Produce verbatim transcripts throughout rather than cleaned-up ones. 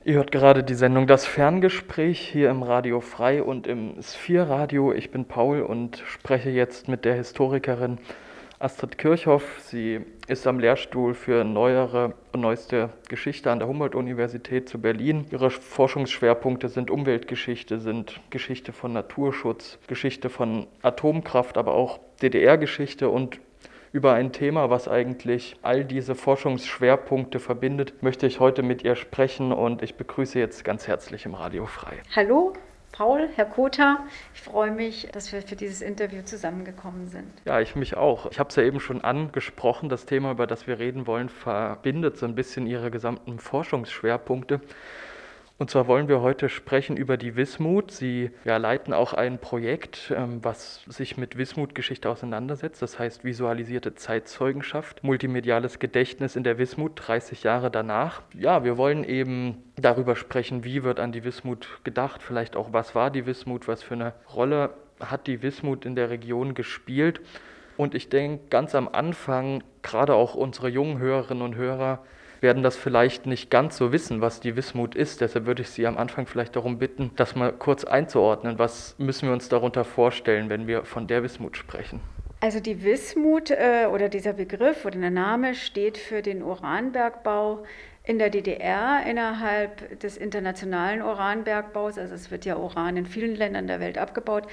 Ihr hört gerade die Sendung Das Ferngespräch hier im Radio Frei und im Sphere-Radio. Ich bin Paul und spreche jetzt mit der Historikerin Astrid Kirchhoff. Sie ist am Lehrstuhl für neuere und neueste Geschichte an der Humboldt-Universität zu Berlin. Ihre Forschungsschwerpunkte sind Umweltgeschichte, sind Geschichte von Naturschutz, Geschichte von Atomkraft, aber auch D D R-Geschichte und über ein Thema, was eigentlich all diese Forschungsschwerpunkte verbindet, möchte ich heute mit ihr sprechen und ich begrüße jetzt ganz herzlich im Radio Frei. Hallo, Paul, Herr Kota. Ich freue mich, dass wir für dieses Interview zusammengekommen sind. Ja, ich mich auch. Ich habe es ja eben schon angesprochen. Das Thema, über das wir reden wollen, verbindet so ein bisschen Ihre gesamten Forschungsschwerpunkte. Und zwar wollen wir heute sprechen über die Wismut. Sie ja, leiten auch ein Projekt, ähm, was sich mit Wismut-Geschichte auseinandersetzt. Das heißt visualisierte Zeitzeugenschaft, multimediales Gedächtnis in der Wismut, dreißig Jahre danach. Ja, wir wollen eben darüber sprechen, wie wird an die Wismut gedacht, vielleicht auch, was war die Wismut, was für eine Rolle hat die Wismut in der Region gespielt. Und ich denke, ganz am Anfang, gerade auch unsere jungen Hörerinnen und Hörer, werden das vielleicht nicht ganz so wissen, was die Wismut ist. Deshalb würde ich Sie am Anfang vielleicht darum bitten, das mal kurz einzuordnen. Was müssen wir uns darunter vorstellen, wenn wir von der Wismut sprechen? Also die Wismut äh, oder dieser Begriff oder der Name steht für den Uranbergbau in der D D R innerhalb des internationalen Uranbergbaus. Also es wird ja Uran in vielen Ländern der Welt abgebaut.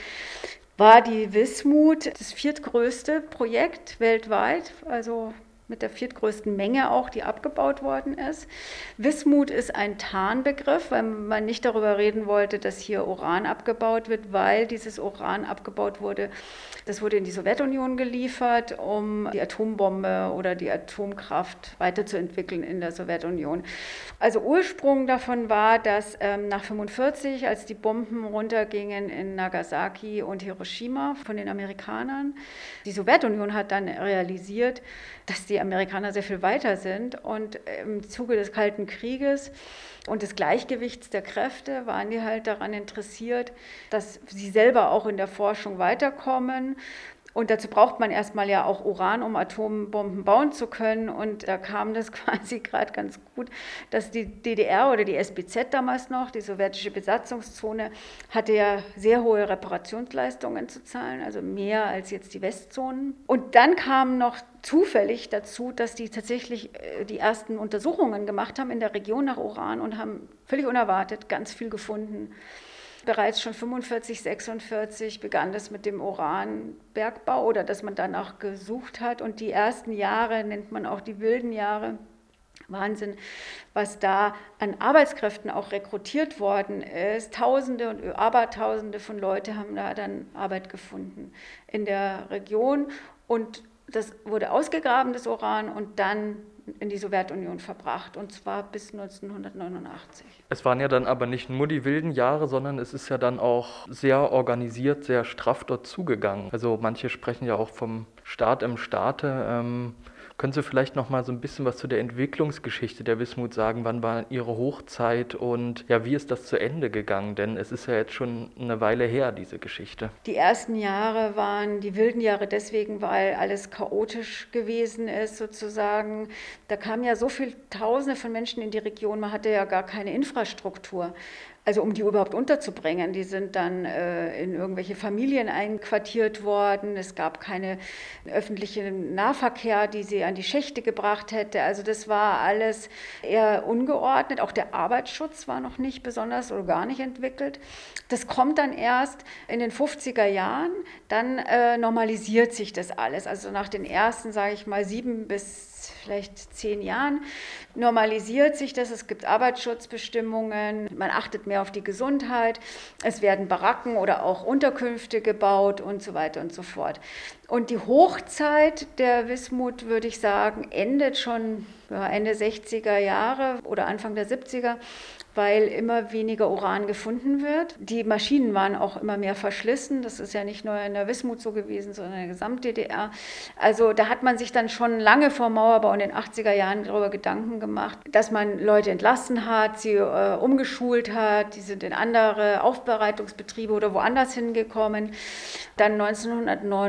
War die Wismut das viertgrößte Projekt weltweit, also mit der viertgrößten Menge auch, die abgebaut worden ist. Wismut ist ein Tarnbegriff, weil man nicht darüber reden wollte, dass hier Uran abgebaut wird, weil dieses Uran abgebaut wurde. Das wurde in die Sowjetunion geliefert, um die Atombombe oder die Atomkraft weiterzuentwickeln in der Sowjetunion. Also Ursprung davon war, dass ähm, nach fünfundvierzig, als die Bomben runtergingen in Nagasaki und Hiroshima von den Amerikanern, die Sowjetunion hat dann realisiert, dass die Amerikaner sehr viel weiter sind und im Zuge des Kalten Krieges und des Gleichgewichts der Kräfte waren die halt daran interessiert, dass sie selber auch in der Forschung weiterkommen. Und dazu braucht man erstmal ja auch Uran, um Atombomben bauen zu können. Und da kam das quasi gerade ganz gut, dass die D D R oder die S B Z damals noch, die sowjetische Besatzungszone, hatte ja sehr hohe Reparationsleistungen zu zahlen, also mehr als jetzt die Westzonen. Und dann kam noch zufällig dazu, dass die tatsächlich die ersten Untersuchungen gemacht haben in der Region nach Uran und haben völlig unerwartet ganz viel gefunden. Bereits schon fünfundvierzig, sechsundvierzig begann das mit dem Uranbergbau oder dass man danach gesucht hat. Und die ersten Jahre nennt man auch die wilden Jahre. Wahnsinn, was da an Arbeitskräften auch rekrutiert worden ist. Tausende und Abertausende von Leuten haben da dann Arbeit gefunden in der Region. Und das wurde ausgegraben, das Uran, und dann in die Sowjetunion verbracht, und zwar bis neunzehnhundertneunundachtzig. Es waren ja dann aber nicht nur die wilden Jahre, sondern es ist ja dann auch sehr organisiert, sehr straff dort zugegangen. Also manche sprechen ja auch vom Staat im Staate. Ähm, können Sie vielleicht noch mal so ein bisschen was zu der Entwicklungsgeschichte der Wismut sagen? Wann war Ihre Hochzeit und ja, wie ist das zu Ende gegangen? Denn es ist ja jetzt schon eine Weile her, diese Geschichte. Die ersten Jahre waren die wilden Jahre deswegen, weil alles chaotisch gewesen ist sozusagen. Da kamen ja so viele Tausende von Menschen in die Region, man hatte ja gar keine Infrastruktur. Also um die überhaupt unterzubringen. Die sind dann äh, in irgendwelche Familien einquartiert worden. Es gab keinen öffentlichen Nahverkehr, die sie an die Schächte gebracht hätte. Also das war alles eher ungeordnet. Auch der Arbeitsschutz war noch nicht besonders oder gar nicht entwickelt. Das kommt dann erst in den fünfziger Jahren. Dann äh, normalisiert sich das alles. Also nach den ersten, sage ich mal, sieben bis vielleicht zehn Jahren normalisiert sich das. Es gibt Arbeitsschutzbestimmungen, man achtet mehr auf die Gesundheit, es werden Baracken oder auch Unterkünfte gebaut und so weiter und so fort. Und die Hochzeit der Wismut, würde ich sagen, endet schon ja, Ende sechziger Jahre oder Anfang der siebziger, weil immer weniger Uran gefunden wird. Die Maschinen waren auch immer mehr verschlissen. Das ist ja nicht nur in der Wismut so gewesen, sondern in der Gesamt-D D R. Also da hat man sich dann schon lange vor Mauerbau in den achtziger Jahren darüber Gedanken gemacht, dass man Leute entlassen hat, sie äh, umgeschult hat, die sind in andere Aufbereitungsbetriebe oder woanders hingekommen. Dann neunzehnhundertneunundachtzig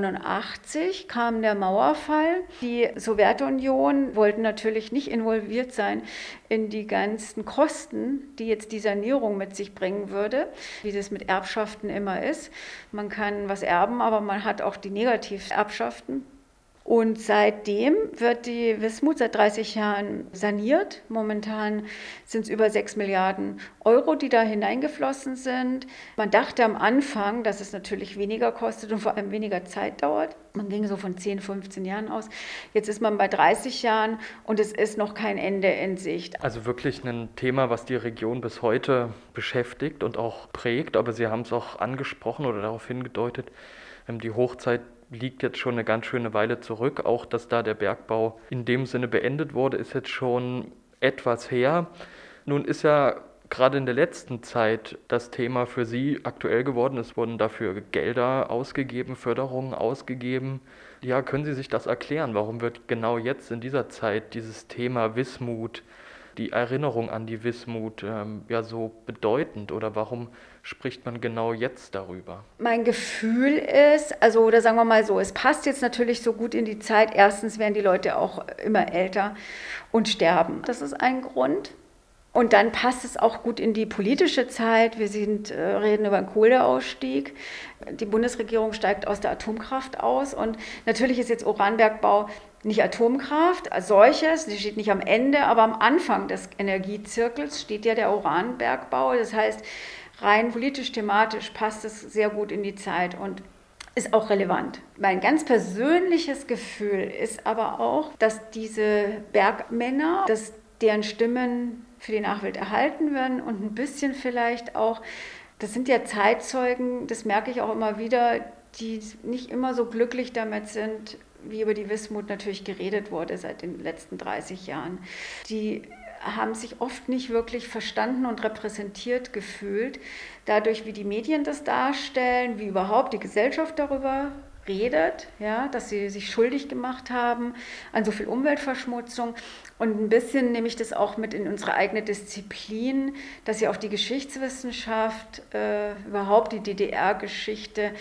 neunzehnhundertachtzig kam der Mauerfall. Die Sowjetunion wollte natürlich nicht involviert sein in die ganzen Kosten, die jetzt die Sanierung mit sich bringen würde, wie das mit Erbschaften immer ist. Man kann was erben, aber man hat auch die Negativerbschaften. Und seitdem wird die Wismut seit dreißig Jahren saniert. Momentan sind es über sechs Milliarden Euro, die da hineingeflossen sind. Man dachte am Anfang, dass es natürlich weniger kostet und vor allem weniger Zeit dauert. Man ging so von zehn, fünfzehn Jahren aus. Jetzt ist man bei dreißig Jahren und es ist noch kein Ende in Sicht. Also wirklich ein Thema, was die Region bis heute beschäftigt und auch prägt. Aber Sie haben es auch angesprochen oder darauf hingedeutet, die Hochzeit liegt jetzt schon eine ganz schöne Weile zurück. Auch, dass da der Bergbau in dem Sinne beendet wurde, ist jetzt schon etwas her. Nun ist ja gerade in der letzten Zeit das Thema für Sie aktuell geworden. Es wurden dafür Gelder ausgegeben, Förderungen ausgegeben. Ja, können Sie sich das erklären? Warum wird genau jetzt in dieser Zeit dieses Thema Wismut, die Erinnerung an die Wismut ähm, ja so bedeutend, oder warum spricht man genau jetzt darüber? Mein Gefühl ist, also oder sagen wir mal so, es passt jetzt natürlich so gut in die Zeit. Erstens werden die Leute auch immer älter und sterben. Das ist ein Grund. Und dann passt es auch gut in die politische Zeit. Wir sind, äh, reden über einen Kohleausstieg. Die Bundesregierung steigt aus der Atomkraft aus. Und natürlich ist jetzt Uranbergbau nicht Atomkraft als solches, die steht nicht am Ende, aber am Anfang des Energiezirkels steht ja der Uranbergbau. Das heißt, rein politisch-thematisch passt es sehr gut in die Zeit und ist auch relevant. Mein ganz persönliches Gefühl ist aber auch, dass diese Bergmänner, dass deren Stimmen für die Nachwelt erhalten werden und ein bisschen vielleicht auch, das sind ja Zeitzeugen, das merke ich auch immer wieder, die nicht immer so glücklich damit sind, wie über die Wismut natürlich geredet wurde seit den letzten dreißig Jahren. Die haben sich oft nicht wirklich verstanden und repräsentiert gefühlt, dadurch, wie die Medien das darstellen, wie überhaupt die Gesellschaft darüber redet, ja, dass sie sich schuldig gemacht haben an so viel Umweltverschmutzung. Und ein bisschen nehme ich das auch mit in unsere eigene Disziplin, dass sie auch die Geschichtswissenschaft, äh, überhaupt die D D R-Geschichte,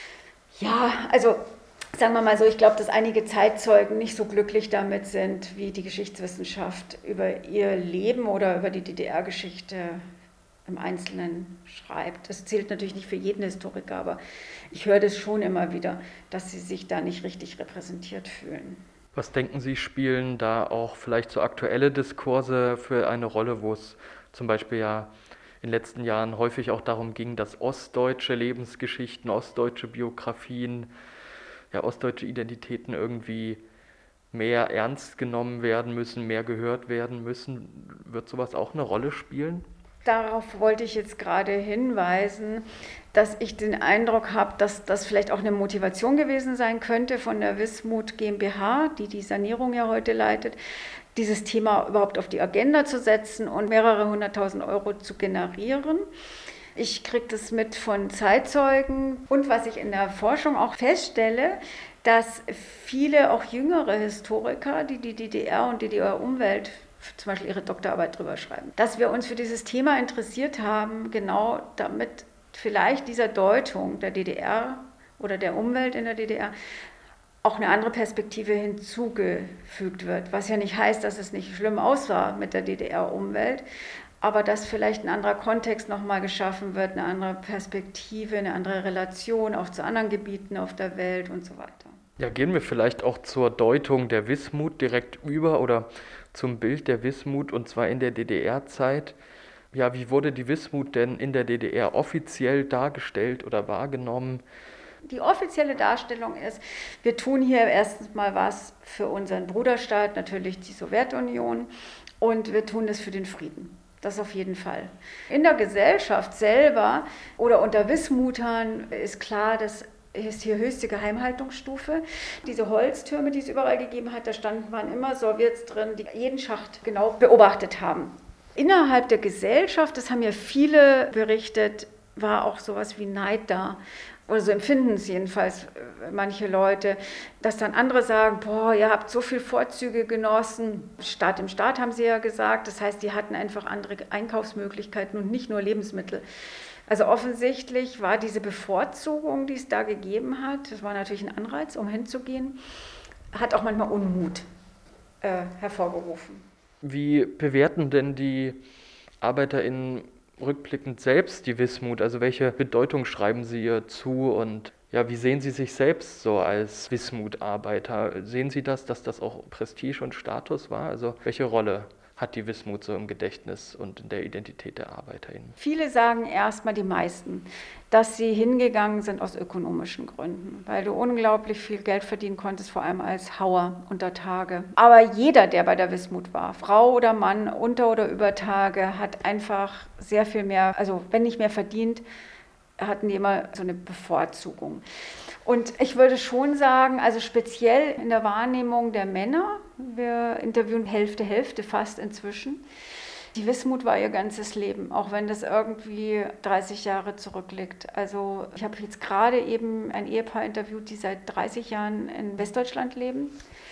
ja, also sagen wir mal so, ich glaube, dass einige Zeitzeugen nicht so glücklich damit sind, wie die Geschichtswissenschaft über ihr Leben oder über die D D R-Geschichte im Einzelnen schreibt. Das zählt natürlich nicht für jeden Historiker, aber ich höre das schon immer wieder, dass sie sich da nicht richtig repräsentiert fühlen. Was denken Sie, spielen da auch vielleicht so aktuelle Diskurse für eine Rolle, wo es zum Beispiel ja in den letzten Jahren häufig auch darum ging, dass ostdeutsche Lebensgeschichten, ostdeutsche Biografien, ja, ostdeutsche Identitäten irgendwie mehr ernst genommen werden müssen, mehr gehört werden müssen. Wird sowas auch eine Rolle spielen? Darauf wollte ich jetzt gerade hinweisen, dass ich den Eindruck habe, dass das vielleicht auch eine Motivation gewesen sein könnte von der Wismut GmbH, die die Sanierung ja heute leitet, dieses Thema überhaupt auf die Agenda zu setzen und mehrere hunderttausend Euro zu generieren. Ich kriege das mit von Zeitzeugen und was ich in der Forschung auch feststelle, dass viele auch jüngere Historiker, die die D D R und D D R-Umwelt zum Beispiel ihre Doktorarbeit drüber schreiben, dass wir uns für dieses Thema interessiert haben, genau damit vielleicht dieser Deutung der D D R oder der Umwelt in der D D R auch eine andere Perspektive hinzugefügt wird, was ja nicht heißt, dass es nicht schlimm aussah mit der D D R-Umwelt, aber dass vielleicht ein anderer Kontext nochmal geschaffen wird, eine andere Perspektive, eine andere Relation auch zu anderen Gebieten auf der Welt und so weiter. Ja, gehen wir vielleicht auch zur Deutung der Wismut direkt über oder zum Bild der Wismut, und zwar in der D D R-Zeit. Ja, wie wurde die Wismut denn in der D D R offiziell dargestellt oder wahrgenommen? Die offizielle Darstellung ist, wir tun hier erstens mal was für unseren Bruderstaat, natürlich die Sowjetunion, und wir tun das für den Frieden. Das auf jeden Fall. In der Gesellschaft selber oder unter Wismutern ist klar, dass ist hier höchste Geheimhaltungsstufe. Diese Holztürme, die es überall gegeben hat, da standen waren immer Sowjets drin, die jeden Schacht genau beobachtet haben. Innerhalb der Gesellschaft, das haben ja viele berichtet, war auch sowas wie Neid da. Oder so empfinden es jedenfalls manche Leute, dass dann andere sagen, boah, ihr habt so viel Vorzüge genossen. Staat im Staat haben sie ja gesagt. Das heißt, die hatten einfach andere Einkaufsmöglichkeiten und nicht nur Lebensmittel. Also offensichtlich war diese Bevorzugung, die es da gegeben hat, das war natürlich ein Anreiz, um hinzugehen, hat auch manchmal Unmut äh, hervorgerufen. Wie bewerten denn die ArbeiterInnen rückblickend selbst die Wismut? Also welche Bedeutung schreiben sie ihr zu und ja, wie sehen Sie sich selbst so als Wismut-Arbeiter? Sehen Sie das, dass das auch Prestige und Status war? Also welche Rolle hat die Wismut so im Gedächtnis und in der Identität der ArbeiterInnen? Viele sagen erstmal, die meisten, dass sie hingegangen sind aus ökonomischen Gründen, weil du unglaublich viel Geld verdienen konntest, vor allem als Hauer unter Tage. Aber jeder, der bei der Wismut war, Frau oder Mann, unter oder über Tage, hat einfach sehr viel mehr, also wenn nicht mehr verdient, hatten die immer so eine Bevorzugung. Und ich würde schon sagen, also speziell in der Wahrnehmung der Männer, wir interviewen Hälfte, Hälfte fast inzwischen, die Wismut war ihr ganzes Leben, auch wenn das irgendwie dreißig Jahre zurückliegt. Also ich habe jetzt gerade eben ein Ehepaar interviewt, die seit dreißig Jahren in Westdeutschland leben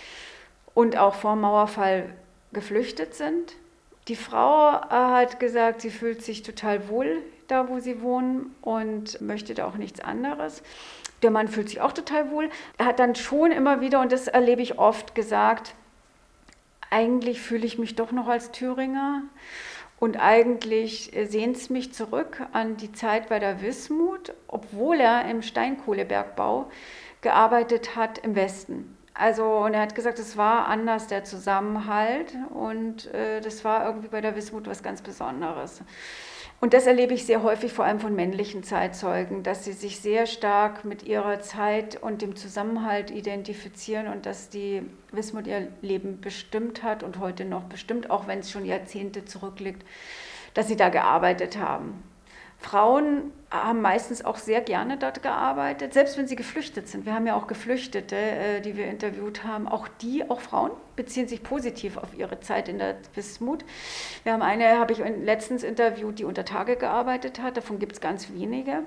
und auch vor dem Mauerfall geflüchtet sind. Die Frau hat gesagt, sie fühlt sich total wohl da, wo sie wohnen und möchte da auch nichts anderes. Der Mann fühlt sich auch total wohl. Er hat dann schon immer wieder, und das erlebe ich oft, gesagt, eigentlich fühle ich mich doch noch als Thüringer und eigentlich sehnt es mich zurück an die Zeit bei der Wismut, obwohl er im Steinkohlebergbau gearbeitet hat im Westen. Also, und er hat gesagt, es war anders, der Zusammenhalt, und äh, das war irgendwie bei der Wismut was ganz Besonderes. Und das erlebe ich sehr häufig, vor allem von männlichen Zeitzeugen, dass sie sich sehr stark mit ihrer Zeit und dem Zusammenhalt identifizieren und dass die Wismut ihr Leben bestimmt hat und heute noch bestimmt, auch wenn es schon Jahrzehnte zurückliegt, dass sie da gearbeitet haben. Frauen haben meistens auch sehr gerne dort gearbeitet, selbst wenn sie geflüchtet sind. Wir haben ja auch Geflüchtete, die wir interviewt haben. Auch die, auch Frauen, beziehen sich positiv auf ihre Zeit in der Wismut. Wir haben eine, habe ich letztens interviewt, die unter Tage gearbeitet hat. Davon gibt es ganz wenige.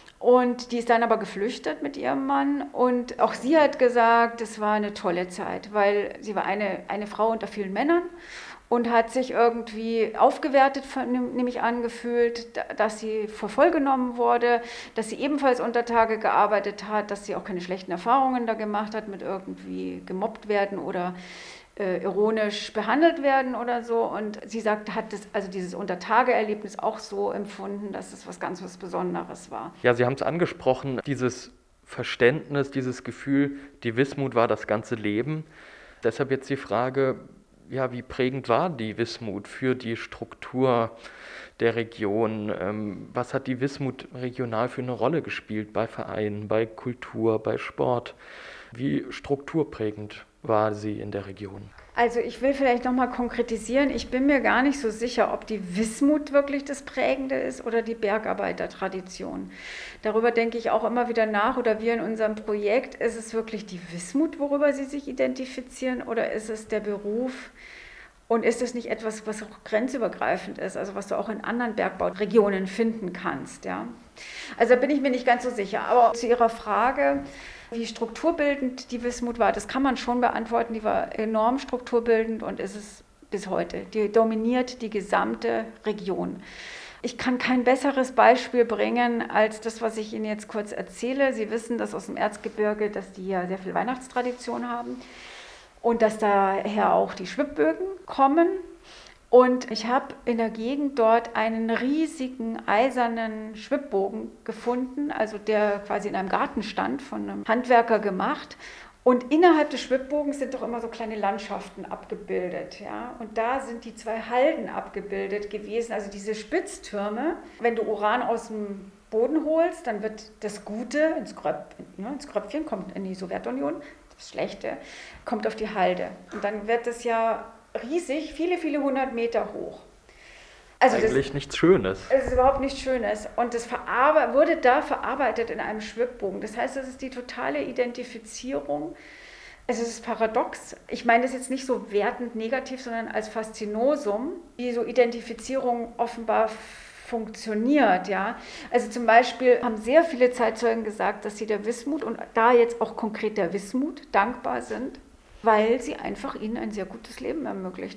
Und die ist dann aber geflüchtet mit ihrem Mann. Und auch sie hat gesagt, es war eine tolle Zeit, weil sie war eine, eine Frau unter vielen Männern. Und hat sich irgendwie aufgewertet, nämlich angefühlt, dass sie für voll genommen wurde, dass sie ebenfalls unter Tage gearbeitet hat, dass sie auch keine schlechten Erfahrungen da gemacht hat mit irgendwie gemobbt werden oder äh, ironisch behandelt werden oder so. Und sie sagt, hat das, also dieses Untertage-Erlebnis auch so empfunden, dass es was ganz was Besonderes war. Ja, Sie haben es angesprochen, dieses Verständnis, dieses Gefühl, die Wismut war das ganze Leben. Deshalb jetzt die Frage, ja, wie prägend war die Wismut für die Struktur der Region? Was hat die Wismut regional für eine Rolle gespielt bei Vereinen, bei Kultur, bei Sport? Wie strukturprägend war sie in der Region? Also ich will vielleicht nochmal konkretisieren, ich bin mir gar nicht so sicher, ob die Wismut wirklich das Prägende ist oder die Bergarbeitertradition. Darüber denke ich auch immer wieder nach, oder wir in unserem Projekt, ist es wirklich die Wismut, worüber sie sich identifizieren, oder ist es der Beruf? Und ist es nicht etwas, was auch grenzübergreifend ist, also was du auch in anderen Bergbauregionen finden kannst? Ja? Also da bin ich mir nicht ganz so sicher. Aber zu Ihrer Frage, wie strukturbildend die Wismut war, das kann man schon beantworten. Die war enorm strukturbildend und ist es bis heute. Die dominiert die gesamte Region. Ich kann kein besseres Beispiel bringen als das, was ich Ihnen jetzt kurz erzähle. Sie wissen, dass aus dem Erzgebirge, dass die ja sehr viel Weihnachtstradition haben und dass daher auch die Schwibbögen kommen. Und ich habe in der Gegend dort einen riesigen eisernen Schwibbogen gefunden, also der quasi in einem Garten stand, von einem Handwerker gemacht. Und innerhalb des Schwibbogens sind doch immer so kleine Landschaften abgebildet. Ja? Und da sind die zwei Halden abgebildet gewesen, also diese Spitztürme. Wenn du Uran aus dem Boden holst, dann wird das Gute ins, Gröp, ja, ins Gröpfchen, kommt in die Sowjetunion, das Schlechte kommt auf die Halde. Und dann wird das ja riesig, viele, viele hundert Meter hoch. Also eigentlich das, nichts Schönes. Es ist überhaupt nichts Schönes. Und das wurde da verarbeitet in einem Schwibbogen. Das heißt, es ist die totale Identifizierung. Es ist paradox. Ich meine das jetzt nicht so wertend negativ, sondern als Faszinosum, wie so Identifizierung offenbar funktioniert. Ja? Also zum Beispiel haben sehr viele Zeitzeugen gesagt, dass sie der Wismut und da jetzt auch konkret der Wismut dankbar sind, weil sie einfach ihnen ein sehr gutes Leben ermöglicht hat.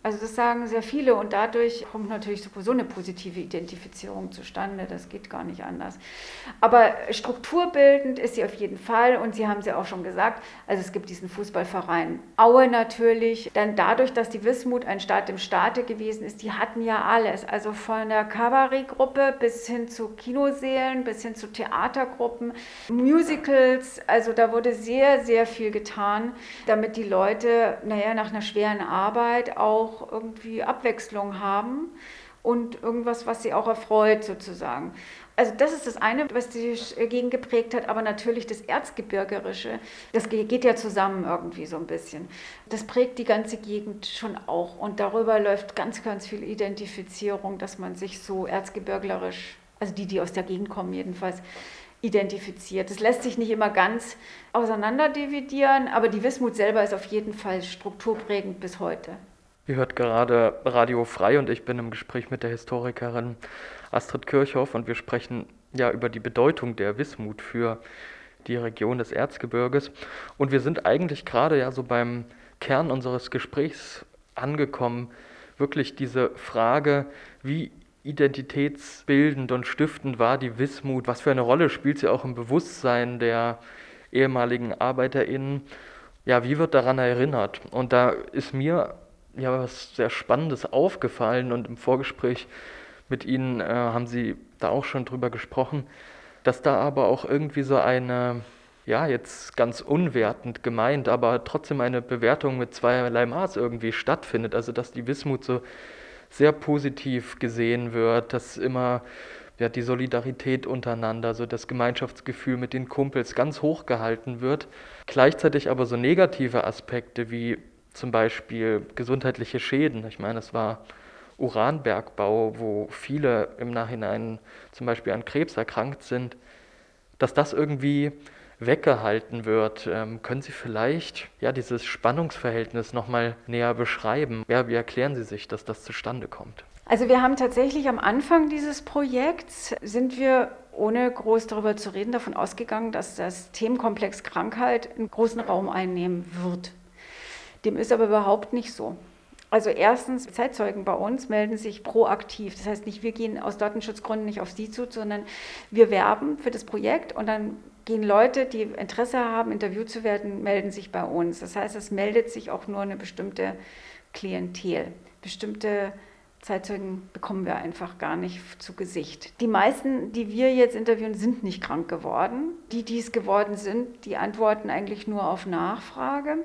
Also das sagen sehr viele und dadurch kommt natürlich sowieso eine positive Identifizierung zustande, das geht gar nicht anders. Aber strukturbildend ist sie auf jeden Fall und Sie haben es ja auch schon gesagt, also es gibt diesen Fußballverein Aue natürlich, dann dadurch, dass die Wismut ein Staat im Staate gewesen ist, die hatten ja alles, also von der Kabarettgruppe bis hin zu Kinosälen, bis hin zu Theatergruppen, Musicals, also da wurde sehr, sehr viel getan, damit die Leute, naja, nach einer schweren Arbeit auch irgendwie Abwechslung haben und irgendwas, was sie auch erfreut sozusagen. Also das ist das eine, was die Gegend geprägt hat, aber natürlich das Erzgebirgerische, das geht ja zusammen irgendwie so ein bisschen. Das prägt die ganze Gegend schon auch und darüber läuft ganz, ganz viel Identifizierung, dass man sich so erzgebirglerisch, also die, die aus der Gegend kommen jedenfalls, identifiziert. Das lässt sich nicht immer ganz auseinander dividieren, aber die Wismut selber ist auf jeden Fall strukturprägend bis heute. Ihr hört gerade Radio Frei und ich bin im Gespräch mit der Historikerin Astrid Kirchhoff und wir sprechen ja über die Bedeutung der Wismut für die Region des Erzgebirges. Und wir sind eigentlich gerade ja so beim Kern unseres Gesprächs angekommen, wirklich diese Frage, wie identitätsbildend und stiftend war die Wismut, was für eine Rolle spielt sie auch im Bewusstsein der ehemaligen ArbeiterInnen, ja, wie wird daran erinnert? Und da ist mir ja was sehr Spannendes aufgefallen und im Vorgespräch mit Ihnen äh, haben Sie da auch schon drüber gesprochen, dass da aber auch irgendwie so eine, ja, jetzt ganz unwertend gemeint, aber trotzdem eine Bewertung mit zweierlei Maß irgendwie stattfindet. Also dass die Wismut so sehr positiv gesehen wird, dass immer ja, die Solidarität untereinander, so das Gemeinschaftsgefühl mit den Kumpels ganz hoch gehalten wird. Gleichzeitig aber so negative Aspekte wie zum Beispiel gesundheitliche Schäden. Ich meine, es war Uranbergbau, wo viele im Nachhinein zum Beispiel an Krebs erkrankt sind, dass das irgendwie weggehalten wird. Ähm, können Sie vielleicht ja, dieses Spannungsverhältnis nochmal näher beschreiben? Ja, wie erklären Sie sich, dass das zustande kommt? Also wir haben tatsächlich am Anfang dieses Projekts, sind wir, ohne groß darüber zu reden, davon ausgegangen, dass das Themenkomplex Krankheit einen großen Raum einnehmen wird. Dem ist aber überhaupt nicht so. Also erstens, Zeitzeugen bei uns melden sich proaktiv. Das heißt nicht, wir gehen aus Datenschutzgründen nicht auf sie zu, sondern wir werben für das Projekt und dann gehen Leute, die Interesse haben, interviewt zu werden, melden sich bei uns. Das heißt, es meldet sich auch nur eine bestimmte Klientel. Bestimmte Zeitzeugen bekommen wir einfach gar nicht zu Gesicht. Die meisten, die wir jetzt interviewen, sind nicht krank geworden. Die, die es geworden sind, die antworten eigentlich nur auf Nachfrage.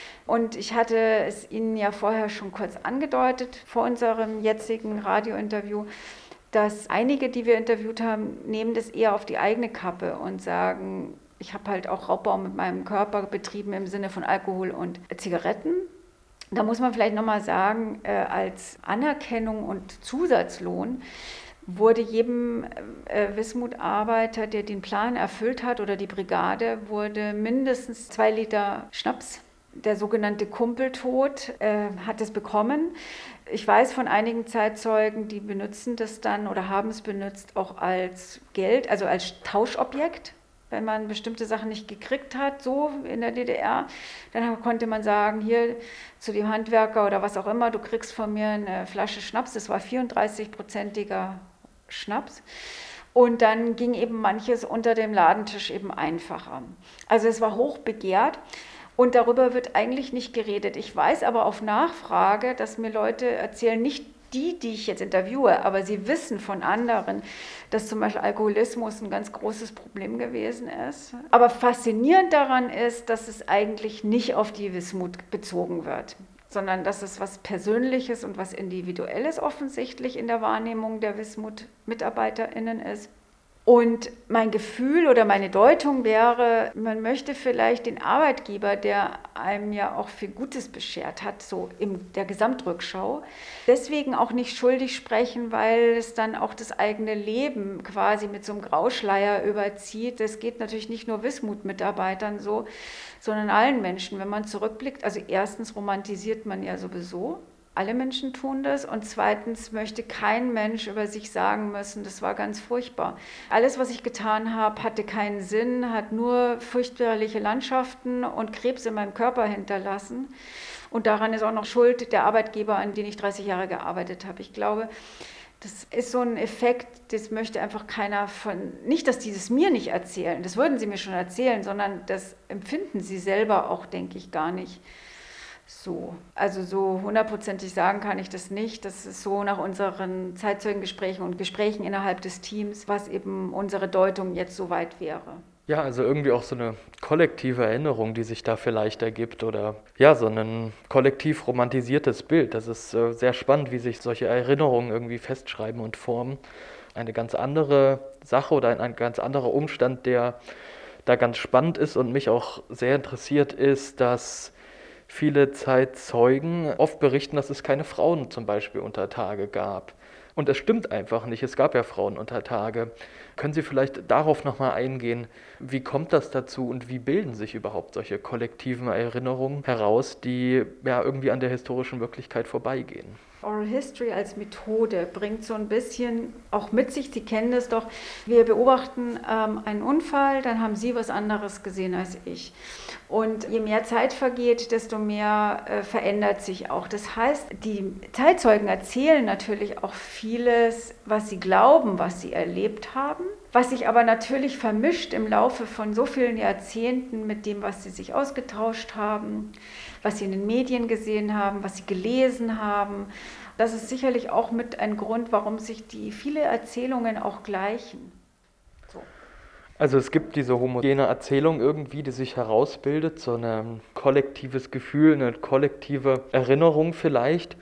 Und ich hatte es Ihnen ja vorher schon kurz angedeutet, vor unserem jetzigen Radiointerview, dass einige, die wir interviewt haben, nehmen das eher auf die eigene Kappe und sagen, ich habe halt auch Raubbau mit meinem Körper betrieben im Sinne von Alkohol und Zigaretten. Da muss man vielleicht nochmal sagen, äh, als Anerkennung und Zusatzlohn wurde jedem äh, Wismutarbeiter, der den Plan erfüllt hat oder die Brigade, wurde mindestens zwei Liter Schnaps, der sogenannte Kumpeltod, äh, hat es bekommen. Ich weiß von einigen Zeitzeugen, die benutzen das dann oder haben es benutzt auch als Geld, also als Tauschobjekt. Wenn man bestimmte Sachen nicht gekriegt hat, so in der D D R, dann konnte man sagen, hier zu dem Handwerker oder was auch immer, du kriegst von mir eine Flasche Schnaps, das war vierunddreißig-prozentiger Schnaps. Und dann ging eben manches unter dem Ladentisch eben einfacher. Also es war hoch begehrt. Und darüber wird eigentlich nicht geredet. Ich weiß aber auf Nachfrage, dass mir Leute erzählen, nicht die, die ich jetzt interviewe, aber sie wissen von anderen, dass zum Beispiel Alkoholismus ein ganz großes Problem gewesen ist. Aber faszinierend daran ist, dass es eigentlich nicht auf die Wismut bezogen wird, sondern dass es was Persönliches und was Individuelles offensichtlich in der Wahrnehmung der Wismut-MitarbeiterInnen ist. Und mein Gefühl oder meine Deutung wäre, man möchte vielleicht den Arbeitgeber, der einem ja auch viel Gutes beschert hat, so in der Gesamtrückschau, deswegen auch nicht schuldig sprechen, weil es dann auch das eigene Leben quasi mit so einem Grauschleier überzieht. Das geht natürlich nicht nur Wismut-Mitarbeitern so, sondern allen Menschen. Wenn man zurückblickt, also erstens romantisiert man ja sowieso. Alle Menschen tun das und zweitens möchte kein Mensch über sich sagen müssen, das war ganz furchtbar. Alles, was ich getan habe, hatte keinen Sinn, hat nur fürchterliche Landschaften und Krebs in meinem Körper hinterlassen. Und daran ist auch noch schuld der Arbeitgeber, an dem ich dreißig Jahre gearbeitet habe. Ich glaube, das ist so ein Effekt, das möchte einfach keiner von, nicht, dass die es mir nicht erzählen, das würden sie mir schon erzählen, sondern das empfinden sie selber auch, denke ich, gar nicht so. Also so hundertprozentig sagen kann ich das nicht. Das ist so nach unseren Zeitzeugengesprächen und Gesprächen innerhalb des Teams, was eben unsere Deutung jetzt soweit wäre. Ja, also irgendwie auch so eine kollektive Erinnerung, die sich da vielleicht ergibt oder ja, so ein kollektiv romantisiertes Bild. Das ist äh, sehr spannend, wie sich solche Erinnerungen irgendwie festschreiben und formen. Eine ganz andere Sache oder ein, ein ganz anderer Umstand, der da ganz spannend ist und mich auch sehr interessiert, ist, dass viele Zeitzeugen oft berichten, dass es keine Frauen zum Beispiel unter Tage gab. Und es stimmt einfach nicht, es gab ja Frauen unter Tage. Können Sie vielleicht darauf nochmal eingehen, wie kommt das dazu und wie bilden sich überhaupt solche kollektiven Erinnerungen heraus, die ja irgendwie an der historischen Wirklichkeit vorbeigehen? Oral History als Methode bringt so ein bisschen auch mit sich, Sie kennen das doch, wir beobachten ähm, einen Unfall, dann haben Sie was anderes gesehen als ich. Und je mehr Zeit vergeht, desto mehr äh, verändert sich auch. Das heißt, die Zeitzeugen erzählen natürlich auch vieles, was sie glauben, was sie erlebt haben, was sich aber natürlich vermischt im Laufe von so vielen Jahrzehnten mit dem, was sie sich ausgetauscht haben, was sie in den Medien gesehen haben, was sie gelesen haben. Das ist sicherlich auch mit ein Grund, warum sich die viele Erzählungen auch gleichen. So. Also es gibt diese homogene Erzählung irgendwie, die sich herausbildet, so ein kollektives Gefühl, eine kollektive Erinnerung vielleicht.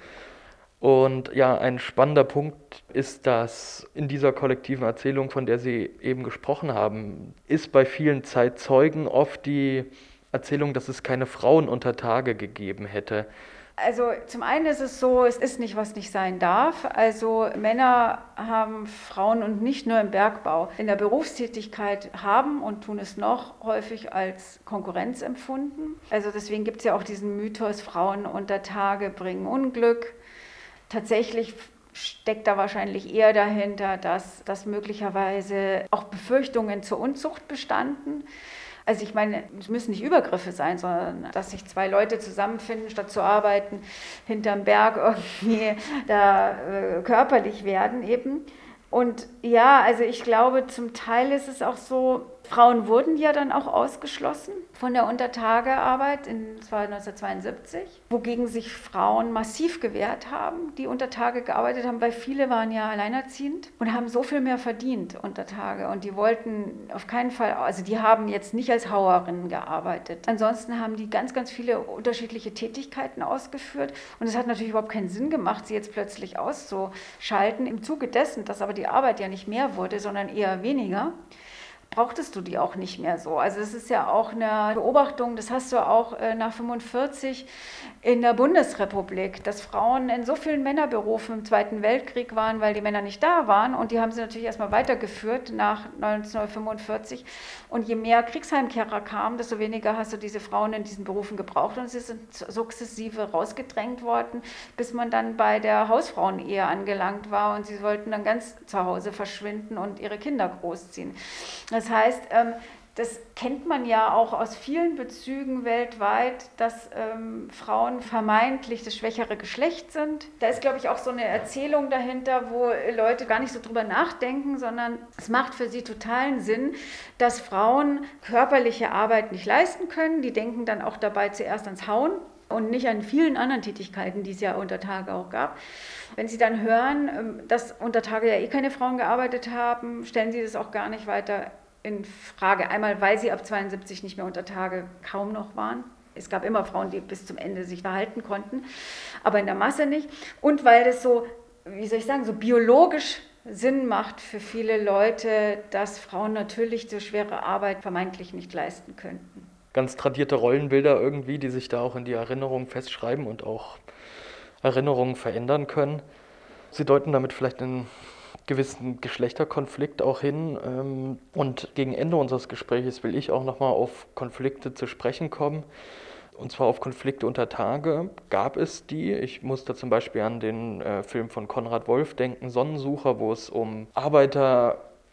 Und ja, ein spannender Punkt ist, dass in dieser kollektiven Erzählung, von der Sie eben gesprochen haben, ist bei vielen Zeitzeugen oft die Erzählung, dass es keine Frauen unter Tage gegeben hätte. Also zum einen ist es so, es ist nicht, was nicht sein darf. Also Männer haben Frauen und nicht nur im Bergbau in der Berufstätigkeit haben und tun es noch häufig als Konkurrenz empfunden. Also deswegen gibt es ja auch diesen Mythos, Frauen unter Tage bringen Unglück. Tatsächlich steckt da wahrscheinlich eher dahinter, dass, dass möglicherweise auch Befürchtungen zur Unzucht bestanden. Also ich meine, es müssen nicht Übergriffe sein, sondern dass sich zwei Leute zusammenfinden, statt zu arbeiten, hinterm Berg irgendwie da äh, körperlich werden eben. Und ja, also ich glaube, zum Teil ist es auch so, Frauen wurden ja dann auch ausgeschlossen von der Untertagearbeit, in, das war neunzehnhundertzweiundsiebzig, wogegen sich Frauen massiv gewehrt haben, die unter Tage gearbeitet haben, weil viele waren ja alleinerziehend und haben so viel mehr verdient unter Tage. Und die wollten auf keinen Fall, also die haben jetzt nicht als Hauerinnen gearbeitet. Ansonsten haben die ganz, ganz viele unterschiedliche Tätigkeiten ausgeführt. Und es hat natürlich überhaupt keinen Sinn gemacht, sie jetzt plötzlich auszuschalten. Im Zuge dessen, dass aber die Arbeit ja nicht mehr wurde, sondern eher weniger, brauchtest du die auch nicht mehr so. Also das ist ja auch eine Beobachtung, das hast du auch nach fünfundvierzig in der Bundesrepublik, dass Frauen in so vielen Männerberufen im Zweiten Weltkrieg waren, weil die Männer nicht da waren, und die haben sie natürlich erstmal weitergeführt nach neunzehnhundertfünfundvierzig. Und je mehr Kriegsheimkehrer kamen, desto weniger hast du diese Frauen in diesen Berufen gebraucht, und sie sind sukzessive rausgedrängt worden, bis man dann bei der Hausfrauenehe angelangt war und sie wollten dann ganz zu Hause verschwinden und ihre Kinder großziehen. Das heißt, das kennt man ja auch aus vielen Bezügen weltweit, dass ähm, Frauen vermeintlich das schwächere Geschlecht sind. Da ist, glaube ich, auch so eine Erzählung dahinter, wo Leute gar nicht so drüber nachdenken, sondern es macht für sie totalen Sinn, dass Frauen körperliche Arbeit nicht leisten können. Die denken dann auch dabei zuerst ans Hauen und nicht an vielen anderen Tätigkeiten, die es ja unter Tage auch gab. Wenn Sie dann hören, dass unter Tage ja eh keine Frauen gearbeitet haben, stellen Sie das auch gar nicht weiter in Frage. Einmal, weil sie ab zweiundsiebzig nicht mehr unter Tage kaum noch waren. Es gab immer Frauen, die bis zum Ende sich verhalten konnten, aber in der Masse nicht. Und weil das so, wie soll ich sagen, so biologisch Sinn macht für viele Leute, dass Frauen natürlich so schwere Arbeit vermeintlich nicht leisten könnten. Ganz tradierte Rollenbilder irgendwie, die sich da auch in die Erinnerung festschreiben und auch Erinnerungen verändern können. Sie deuten damit vielleicht einen gewissen Geschlechterkonflikt auch hin. Und gegen Ende unseres Gesprächs will ich auch nochmal auf Konflikte zu sprechen kommen. Und zwar auf Konflikte unter Tage. Gab es die? Ich musste zum Beispiel an den äh, Film von Konrad Wolf denken, Sonnensucher, wo es um Arbeiter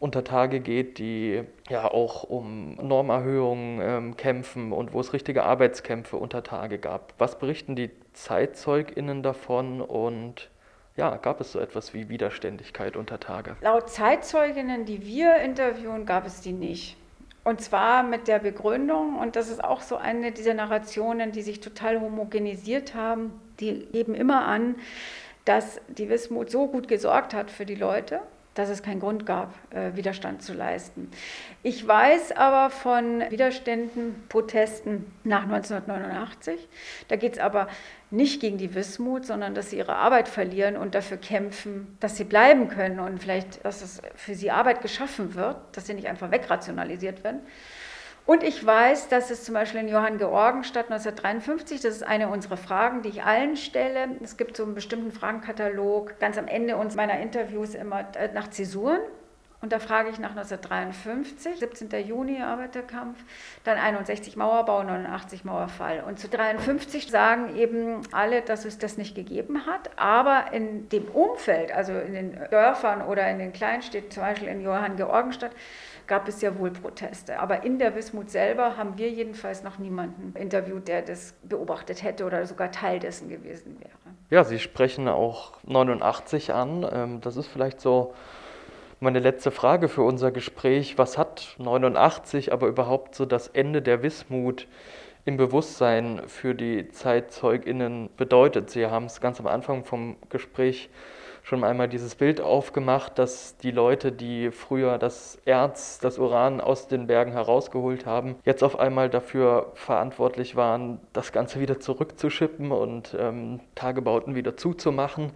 unter Tage geht, die ja auch um Normerhöhungen ähm, kämpfen und wo es richtige Arbeitskämpfe unter Tage gab. Was berichten die ZeitzeugInnen davon und ja, gab es so etwas wie Widerständigkeit unter Tage? Laut Zeitzeuginnen, die wir interviewen, gab es die nicht. Und zwar mit der Begründung, und das ist auch so eine dieser Narrationen, die sich total homogenisiert haben, die geben immer an, dass die Wismut so gut gesorgt hat für die Leute, dass es keinen Grund gab, Widerstand zu leisten. Ich weiß aber von Widerständen, Protesten nach neunzehnhundertneunundachtzig. Da geht es aber nicht gegen die Wismut, sondern dass sie ihre Arbeit verlieren und dafür kämpfen, dass sie bleiben können und vielleicht, dass es für sie Arbeit geschaffen wird, dass sie nicht einfach wegrationalisiert werden. Und ich weiß, dass es zum Beispiel in Johanngeorgenstadt neunzehnhundertdreiundfünfzig, das ist eine unserer Fragen, die ich allen stelle. Es gibt so einen bestimmten Fragenkatalog, ganz am Ende uns meiner Interviews immer nach Zäsuren. Und da frage ich nach neunzehnhundertdreiundfünfzig, siebzehnten Juni Arbeiterkampf, dann einundsechzig Mauerbau, neunundachtzig Mauerfall. Und zu dreiundfünfzig sagen eben alle, dass es das nicht gegeben hat. Aber in dem Umfeld, also in den Dörfern oder in den Kleinstädten, zum Beispiel in Johanngeorgenstadt, gab es ja wohl Proteste. Aber in der Wismut selber haben wir jedenfalls noch niemanden interviewt, der das beobachtet hätte oder sogar Teil dessen gewesen wäre. Ja, Sie sprechen auch neunundachtzig an. Das ist vielleicht so meine letzte Frage für unser Gespräch. Was hat neunundachtzig, aber überhaupt so das Ende der Wismut im Bewusstsein für die ZeitzeugInnen bedeutet? Sie haben es ganz am Anfang vom Gespräch schon einmal dieses Bild aufgemacht, dass die Leute, die früher das Erz, das Uran aus den Bergen herausgeholt haben, jetzt auf einmal dafür verantwortlich waren, das Ganze wieder zurückzuschippen und ähm, Tagebauten wieder zuzumachen.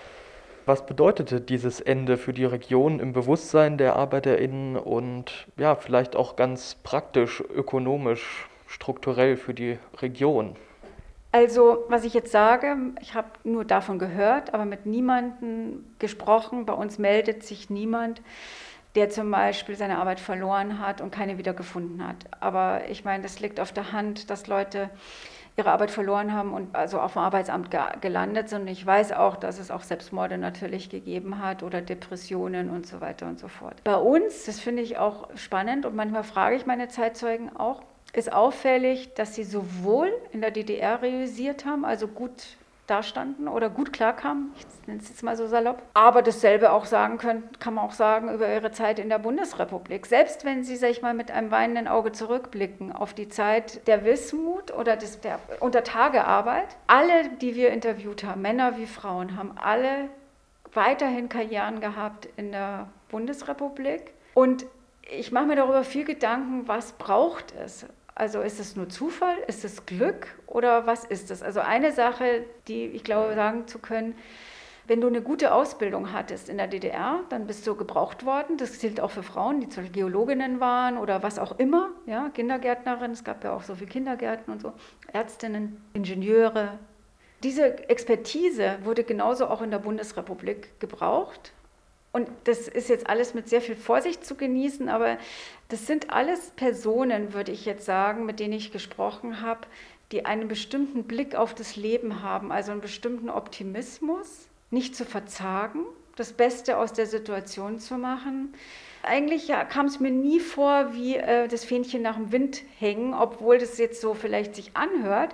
Was bedeutete dieses Ende für die Region im Bewusstsein der ArbeiterInnen und ja, vielleicht auch ganz praktisch, ökonomisch, strukturell für die Region? Also, was ich jetzt sage, ich habe nur davon gehört, aber mit niemandem gesprochen. Bei uns meldet sich niemand, der zum Beispiel seine Arbeit verloren hat und keine wiedergefunden hat. Aber ich meine, das liegt auf der Hand, dass Leute ihre Arbeit verloren haben und also auf dem Arbeitsamt ge- gelandet sind. Und ich weiß auch, dass es auch Selbstmorde natürlich gegeben hat oder Depressionen und so weiter und so fort. Bei uns, das finde ich auch spannend und manchmal frage ich meine Zeitzeugen auch, ist auffällig, dass sie sowohl in der D D R realisiert haben, also gut dastanden oder gut klarkamen, ich nenne es jetzt mal so salopp, aber dasselbe auch sagen können, kann man auch sagen über ihre Zeit in der Bundesrepublik. Selbst wenn sie, sag ich mal, mit einem weinenden Auge zurückblicken auf die Zeit der Wismut oder des, der Untertagearbeit, alle, die wir interviewt haben, Männer wie Frauen, haben alle weiterhin Karrieren gehabt in der Bundesrepublik. Und ich mache mir darüber viel Gedanken, was braucht es? Also ist es nur Zufall, ist es Glück oder was ist es? Also eine Sache, die ich glaube sagen zu können, wenn du eine gute Ausbildung hattest in der D D R, dann bist du gebraucht worden. Das gilt auch für Frauen, die zum Beispiel Geologinnen waren oder was auch immer, ja, Kindergärtnerin, es gab ja auch so viele Kindergärten und so, Ärztinnen, Ingenieure. Diese Expertise wurde genauso auch in der Bundesrepublik gebraucht. Und das ist jetzt alles mit sehr viel Vorsicht zu genießen, aber das sind alles Personen, würde ich jetzt sagen, mit denen ich gesprochen habe, die einen bestimmten Blick auf das Leben haben, also einen bestimmten Optimismus, nicht zu verzagen, das Beste aus der Situation zu machen. Eigentlich ja, kam es mir nie vor, wie äh, das Fähnchen nach dem Wind hängen, obwohl das jetzt so vielleicht sich anhört.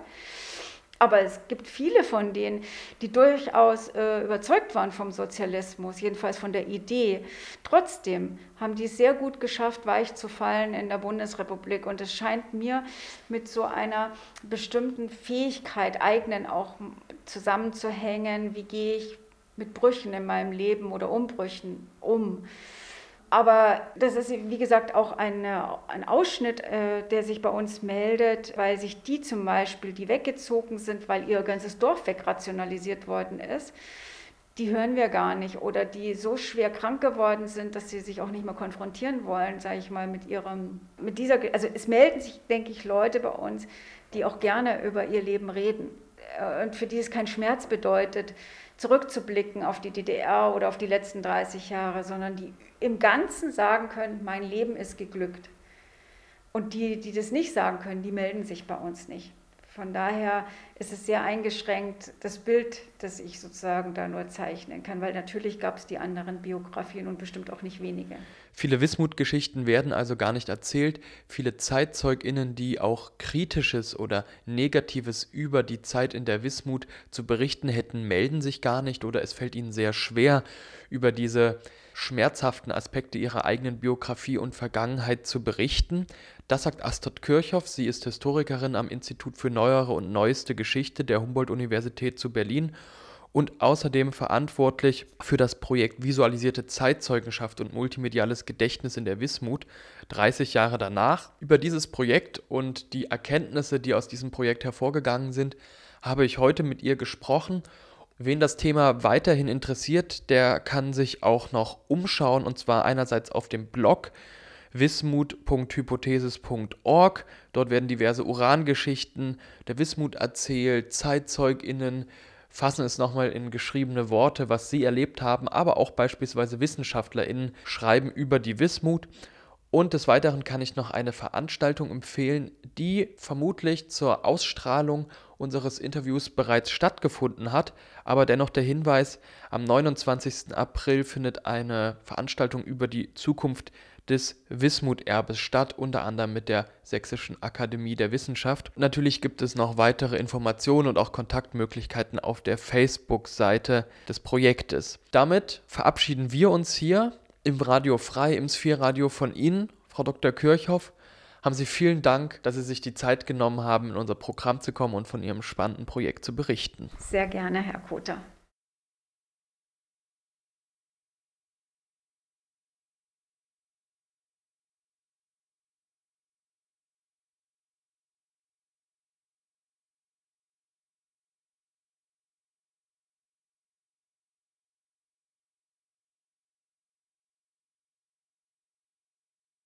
Aber es gibt viele von denen, die durchaus äh, überzeugt waren vom Sozialismus, jedenfalls von der Idee. Trotzdem haben die es sehr gut geschafft, weich zu fallen in der Bundesrepublik. Und es scheint mir mit so einer bestimmten Fähigkeit, eigenen auch zusammenzuhängen. Wie gehe ich mit Brüchen in meinem Leben oder Umbrüchen um? Aber das ist, wie gesagt, auch eine, ein Ausschnitt, äh, der sich bei uns meldet, weil sich die zum Beispiel, die weggezogen sind, weil ihr ganzes Dorf wegrationalisiert worden ist, die hören wir gar nicht. Oder die so schwer krank geworden sind, dass sie sich auch nicht mehr konfrontieren wollen, sage ich mal, mit ihrem, mit dieser, also es melden sich, denke ich, Leute bei uns, die auch gerne über ihr Leben reden und für die es kein Schmerz bedeutet, zurückzublicken auf die D D R oder auf die letzten dreißig Jahre, sondern die im Ganzen sagen können, mein Leben ist geglückt. Und die, die das nicht sagen können, die melden sich bei uns nicht. Von daher ist es sehr eingeschränkt, das Bild, das ich sozusagen da nur zeichnen kann, weil natürlich gab es die anderen Biografien und bestimmt auch nicht wenige. Viele Wismut-Geschichten werden also gar nicht erzählt. Viele ZeitzeugInnen, die auch Kritisches oder Negatives über die Zeit in der Wismut zu berichten hätten, melden sich gar nicht oder es fällt ihnen sehr schwer, über diese schmerzhaften Aspekte ihrer eigenen Biografie und Vergangenheit zu berichten. Das sagt Astrid Kirchhoff. Sie ist Historikerin am Institut für Neuere und Neueste Geschichte der Humboldt-Universität zu Berlin und außerdem verantwortlich für das Projekt Visualisierte Zeitzeugenschaft und multimediales Gedächtnis in der Wismut, dreißig Jahre danach. Über dieses Projekt und die Erkenntnisse, die aus diesem Projekt hervorgegangen sind, habe ich heute mit ihr gesprochen. Wen das Thema weiterhin interessiert, der kann sich auch noch umschauen, und zwar einerseits auf dem Blog wismut punkt hypothesis punkt org. Dort werden diverse Urangeschichten der Wismut erzählt, ZeitzeugInnen fassen es nochmal in geschriebene Worte, was sie erlebt haben, aber auch beispielsweise WissenschaftlerInnen schreiben über die Wismut. Und des Weiteren kann ich noch eine Veranstaltung empfehlen, die vermutlich zur Ausstrahlung unseres Interviews bereits stattgefunden hat, aber dennoch der Hinweis, am neunundzwanzigsten April findet eine Veranstaltung über die Zukunft des Wismut-Erbes statt, unter anderem mit der Sächsischen Akademie der Wissenschaft. Natürlich gibt es noch weitere Informationen und auch Kontaktmöglichkeiten auf der Facebook-Seite des Projektes. Damit verabschieden wir uns hier im Radio Frei, im Sphere-Radio von Ihnen, Frau Doktor Kirchhoff. Haben Sie vielen Dank, dass Sie sich die Zeit genommen haben, in unser Programm zu kommen und von Ihrem spannenden Projekt zu berichten. Sehr gerne, Herr Kother.